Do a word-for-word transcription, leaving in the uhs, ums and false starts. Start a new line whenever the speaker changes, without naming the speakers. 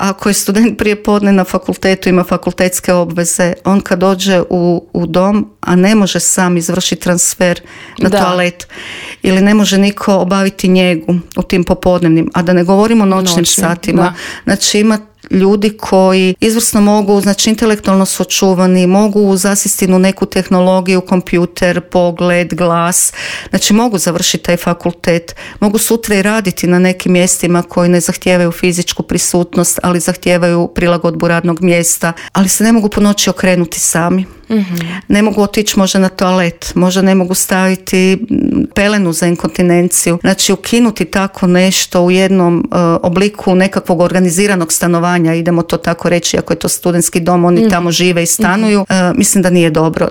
ako je student prije podne na fakultetu, ima fakultetske obveze, on kad dođe u, u dom, a ne može sam izvršiti transfer na da. toalet ili ne može niko obaviti njegu u tim popodnevnim, a da ne govorimo o noćnim, noćnim satima. Da. Znači ima ljudi koji izvrsno mogu, znači intelektualno su očuvani, mogu zasjesti u neku tehnologiju, kompjuter, pogled, glas, znači mogu završiti taj fakultet, mogu sutra i raditi na nekim mjestima koji ne zahtijevaju fizičku prisutnost, ali zahtijevaju prilagodbu radnog mjesta, ali se ne mogu po noći okrenuti sami. Mm-hmm. Ne mogu otići možda na toalet, možda ne mogu staviti pelenu za inkontinenciju, znači ukinuti tako nešto u jednom uh, obliku nekakvog organiziranog stanovanja, idemo to tako reći, ako je to studentski dom, oni mm-hmm. tamo žive i stanuju, mm-hmm. uh, mislim da nije dobro.